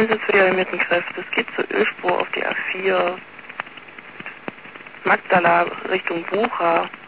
Einsatz für die alarmierten Kräfte. Es geht zur Ölspur auf die A4. Magdala Richtung Bucha.